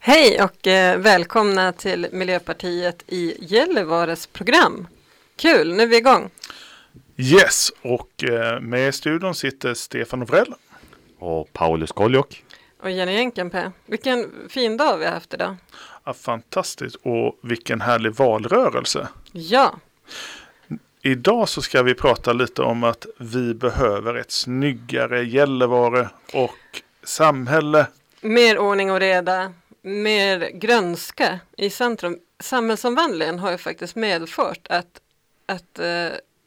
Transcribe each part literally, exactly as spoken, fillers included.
Hej och eh, välkomna till Miljöpartiet i Gällivares program. Kul, nu är vi igång. Yes, och eh, med i studion sitter Stefan Vrell. Och Paulus Koljok. Och Jenny Enkenpää. Vilken fin dag vi har haft idag. Ja, fantastiskt, och vilken härlig valrörelse. Ja. Idag så ska vi prata lite om att vi behöver ett snyggare Gällivare och samhälle. Mer ordning och reda, mer grönska i centrum. Samhällsomvandlingen har ju faktiskt medfört att, att eh,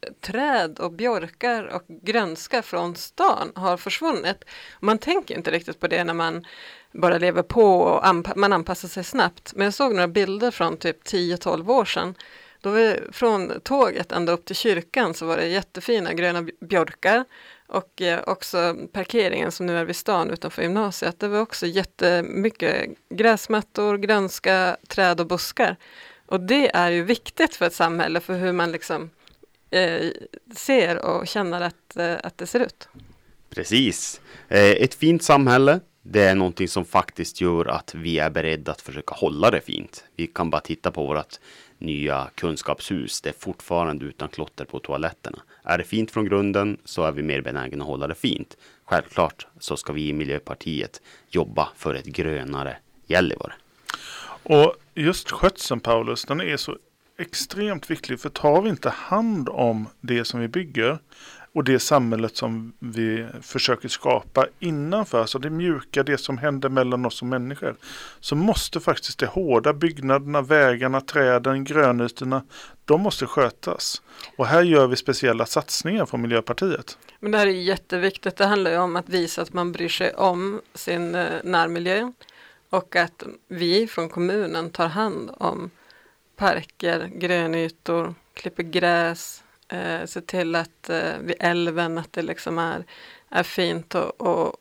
träd och björkar och grönska från stan har försvunnit. Man tänker inte riktigt på det när man bara lever på och anpa- man anpassar sig snabbt. Men jag såg några bilder från typ tio tolv år sedan. Då vi, från tåget ända upp till kyrkan så var det jättefina gröna björkar. Och eh, också parkeringen som nu är vid stan utanför gymnasiet. Det var också jättemycket gräsmattor, grönska, träd och buskar. Och det är ju viktigt för ett samhälle, för hur man liksom eh, ser och känner att, eh, att det ser ut. Precis. Eh, ett fint samhälle, det är någonting som faktiskt gör att vi är beredda att försöka hålla det fint. Vi kan bara titta på vårt nya kunskapshus. Det är fortfarande utan klotter på toaletterna. Är det fint från grunden så är vi mer benägna att hålla det fint. Självklart så ska vi i Miljöpartiet jobba för ett grönare Gällivare. Och just skötseln, Paulus, den är så extremt viktig, för tar vi inte hand om det som vi bygger och det samhället som vi försöker skapa innanför, så det mjuka, det som händer mellan oss som människor, så måste faktiskt det hårda, byggnaderna, vägarna, träden, grönytorna, de måste skötas. Och här gör vi speciella satsningar från Miljöpartiet. Men det här är jätteviktigt. Det handlar ju om att visa att man bryr sig om sin eh, närmiljö. Och att vi från kommunen tar hand om parker, grönytor, klipper gräs, eh, ser till att eh, vid älven att det liksom är, är fint och, och,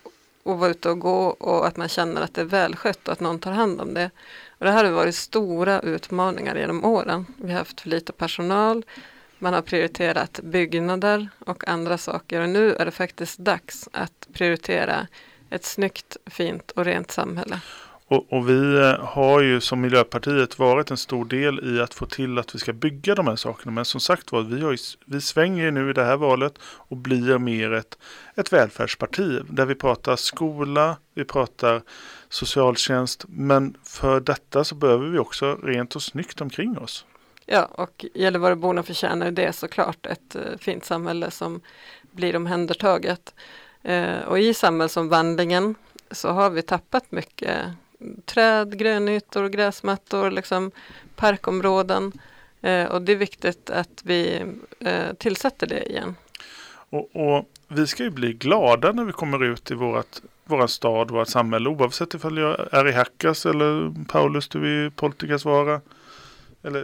och vara ute och gå, och att man känner att det är välskött och att någon tar hand om det. Och det här har varit stora utmaningar genom åren. Vi har haft för lite personal, man har prioriterat byggnader och andra saker, och nu är det faktiskt dags att prioritera ett snyggt, fint och rent samhälle. Och, och vi har ju som Miljöpartiet varit en stor del i att få till att vi ska bygga de här sakerna. Men som sagt var, vi, har ju, vi svänger ju nu i det här valet och blir mer ett, ett välfärdsparti. Där vi pratar skola, vi pratar socialtjänst. Men för detta så behöver vi också rent och snyggt omkring oss. Ja, och Gällivareborna förtjänar det såklart, ett uh, fint samhälle som blir omhändertaget. Uh, och i samhällsomvandlingen så har vi tappat mycket träd, grönytor, gräsmattor, liksom parkområden. Uh, och det är viktigt att vi uh, tillsätter det igen. Och, och vi ska ju bli glada när vi kommer ut i vårat, våran stad, vårt samhälle, oavsett ifall jag är i Hackas eller Paulus, du är i Poltikasvara. Eller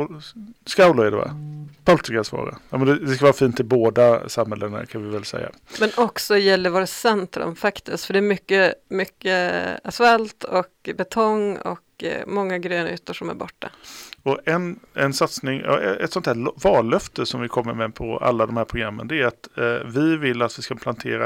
Skaulo är det, va? Poltikasvara. Ja, men det, det ska vara fint i båda samhällena, kan vi väl säga. Men också Gällivare centrum faktiskt. För det är mycket, mycket asfalt och betong och många grönytor som är borta. Och en, en satsning, ett sånt här vallöfte som vi kommer med på alla de här programmen, det är att eh, vi vill att vi ska plantera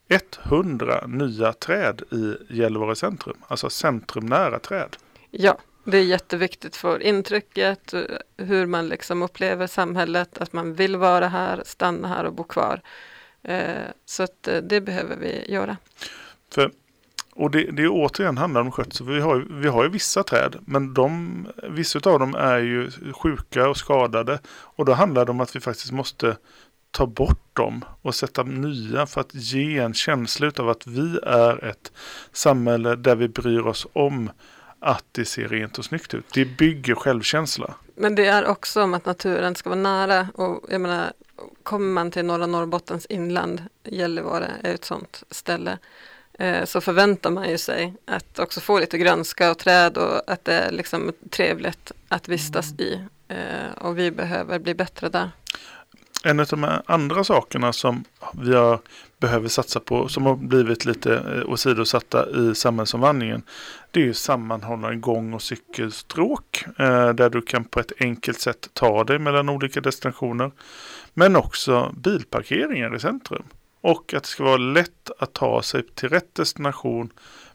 hundra nya träd i Gällivare centrum. Alltså centrumnära träd. Ja. Det är jätteviktigt för intrycket, hur man liksom upplever samhället, att man vill vara här, stanna här och bo kvar. Eh, så att det behöver vi göra. För, och det, det återigen handlar om skötsel. Vi har, vi har ju vissa träd, men de, vissa av dem är ju sjuka och skadade. Och då handlar det om att vi faktiskt måste ta bort dem och sätta nya för att ge en känsla av att vi är ett samhälle där vi bryr oss om att det ser rent och snyggt ut. Det bygger självkänsla. Men det är också om att naturen ska vara nära. Och jag menar, kommer man till norra Norrbottens inland, Gällivare är ett sånt ställe, eh, så förväntar man ju sig att också få lite grönska och träd och att det är liksom trevligt att vistas mm. i. Eh, och vi behöver bli bättre där. En av de andra sakerna som vi har, behöver satsa på, som har blivit lite åsidosatta i samhällsomvandlingen, det är ju sammanhållna gång- och cykelstråk eh, där du kan på ett enkelt sätt ta dig mellan olika destinationer, men också bilparkeringar i centrum. Och att det ska vara lätt att ta sig till rätt destination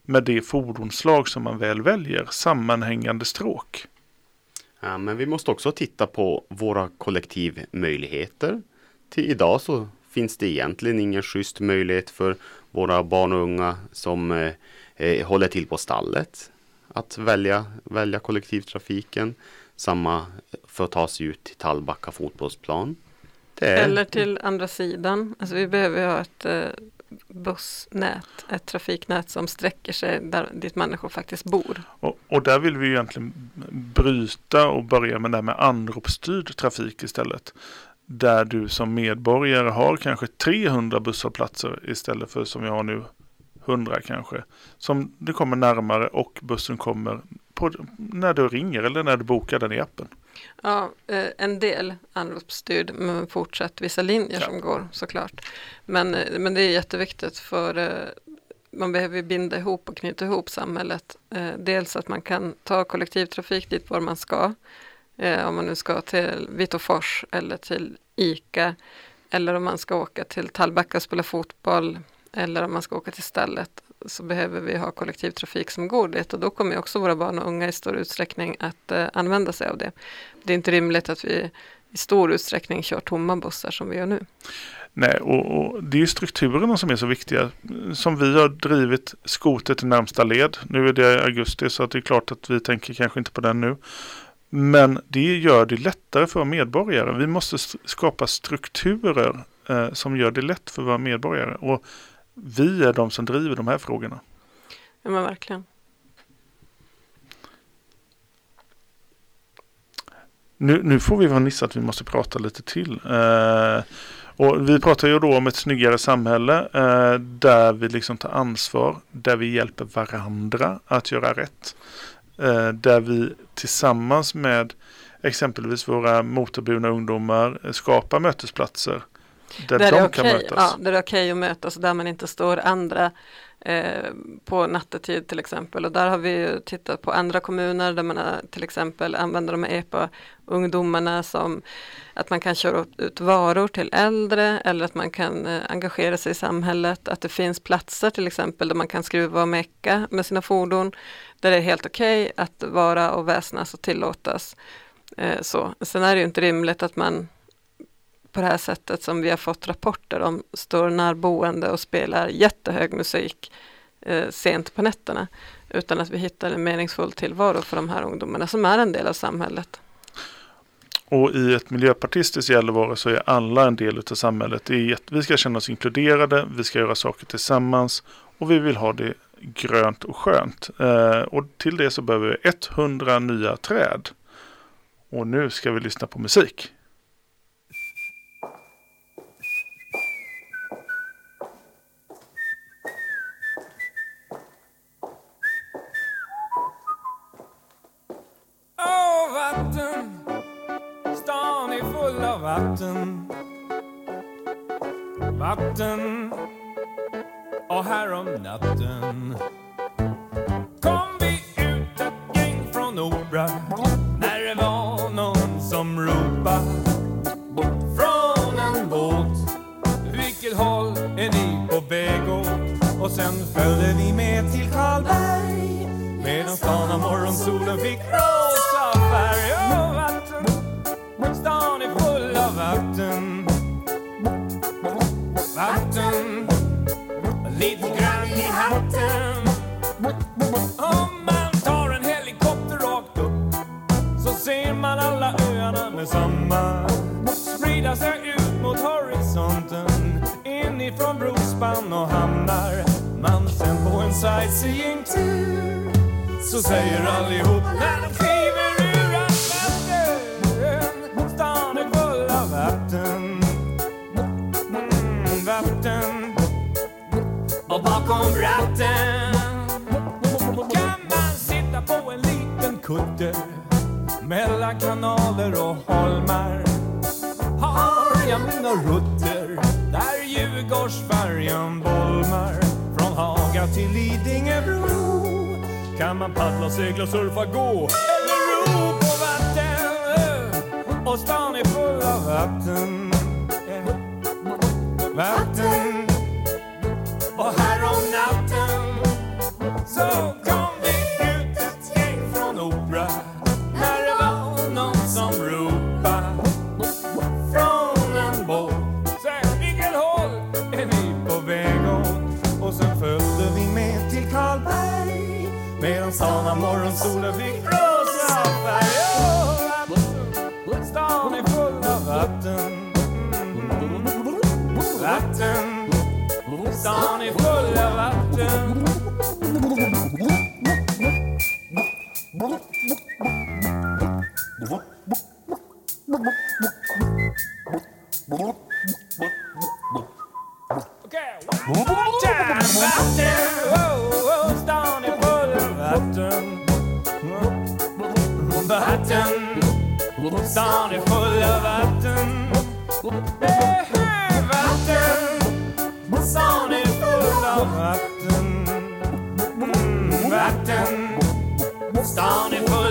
med det fordonsslag som man väl väljer, sammanhängande stråk. Ja, men vi måste också titta på våra kollektivmöjligheter. Till idag så finns det egentligen ingen schysst möjlighet för våra barn och unga som eh, eh, håller till på stallet att välja, välja kollektivtrafiken. Samma för att ta sig ut till Tallbacka fotbollsplan. Det är... Eller till andra sidan. Alltså vi behöver ha ett eh, bussnät, ett trafiknät som sträcker sig där dit människor faktiskt bor. Och, och där vill vi ju egentligen bryta och börja med det här med anropsstyrd trafik istället. Där du som medborgare har kanske trehundra busshållplatser istället för som vi har nu hundra kanske. Som du kommer närmare och bussen kommer på, när du ringer eller när du bokar den i appen. Ja, eh, en del anropsstyrd men fortsatt vissa linjer ja. som går såklart. Men, men det är jätteviktigt för eh, man behöver binda ihop och knyta ihop samhället. Eh, dels att man kan ta kollektivtrafik dit var man ska. Eh, om man nu ska till Vitofors eller till Ica. Eller om man ska åka till Tallbacka och spela fotboll. Eller om man ska åka till stället. Så behöver vi ha kollektivtrafik som går dit. Och då kommer också våra barn och unga i stor utsträckning att eh, använda sig av det. Det är inte rimligt att vi i stor utsträckning kör tomma bussar som vi gör nu. Nej, och, och det är ju strukturerna som är så viktiga. Som vi har drivit skoter till närmsta led. Nu är det augusti så att det är klart att vi tänker kanske inte på den nu. Men det gör det lättare för medborgare. Vi måste skapa strukturer eh, som gör det lätt för våra medborgare. Och vi är de som driver de här frågorna. Ja, men verkligen. Nu, nu får vi vara nissa att vi måste prata lite till. Eh, och vi pratar ju då om ett snyggare samhälle eh, där vi liksom tar ansvar, där vi hjälper varandra att göra rätt. Eh, där vi tillsammans med exempelvis våra motorburna ungdomar skapar mötesplatser. Där, där de är kan okej, mötas. Ja, där det är okej att mötas och där man inte står andra eh, på nattetid till exempel. Och där har vi ju tittat på andra kommuner där man har, till exempel använder de här E P A-ungdomarna som att man kan köra ut varor till äldre eller att man kan eh, engagera sig i samhället. Att det finns platser till exempel där man kan skruva och mecka med sina fordon. Där det är helt okej att vara och väsnas och tillåtas. Eh, så. Sen är det ju inte rimligt att man på det här sättet som vi har fått rapporter om står närboende och spelar jättehög musik eh, sent på nätterna utan att vi hittar en meningsfull tillvaro för de här ungdomarna som är en del av samhället. Och i ett miljöpartistiskt Gällivare så är alla en del av samhället. Det är att vi ska känna oss inkluderade, vi ska göra saker tillsammans och vi vill ha det grönt och skönt. Eh, och till det så behöver vi hundra nya träd. Och nu ska vi lyssna på musik. Stan är full av vatten. Vatten. Och här om natten kom vi ut ett gäng från Opera. När det var någon som ropade bort från en båt. Vilket håll är ni på väg åt? Och sen följde vi med till Karlberg. Medan stan av morgonsolen fick rosa färg. Och vatten, stan är full av vatten. Vatten, lite grann i hatten. Om man tar en helikopter rakt upp så ser man alla öarna med samma. Sprida sig ut mot horisonten inifrån brospann och hamnar. Man sen på en sightseeing-tur så säger allihop när de kliver ur att vatten. Stan är full av vatten. Mm, vatten. Och bakom ratten kan man sitta på en liten kudde mellan kanaler och holmar. Har jag mina rutter där Djurgårdsfärjan bolmar. Från Haga till Lidingöbro kan man paddla, segla, surfa, gå eller ro på vatten. Och stan är full av vatten. Vatten. Och här om natten så så kom vi ut ett gäng från opera. När det var någon som ropade från en båt. Säg, vilken håll är ni på väg åt? Och sen följde vi med till Karlberg. Medan sana morgonsolen fick rosa färg. Oh, stan är full av vatten. Vatten. Stan är full av vatten. Okay, one more time. Vatten, oh, oh, stan är full av vatten. Vatten, stan är full av vatten. Hey, hey, vatten, stan är full av vatten. Mm, vatten, stan är full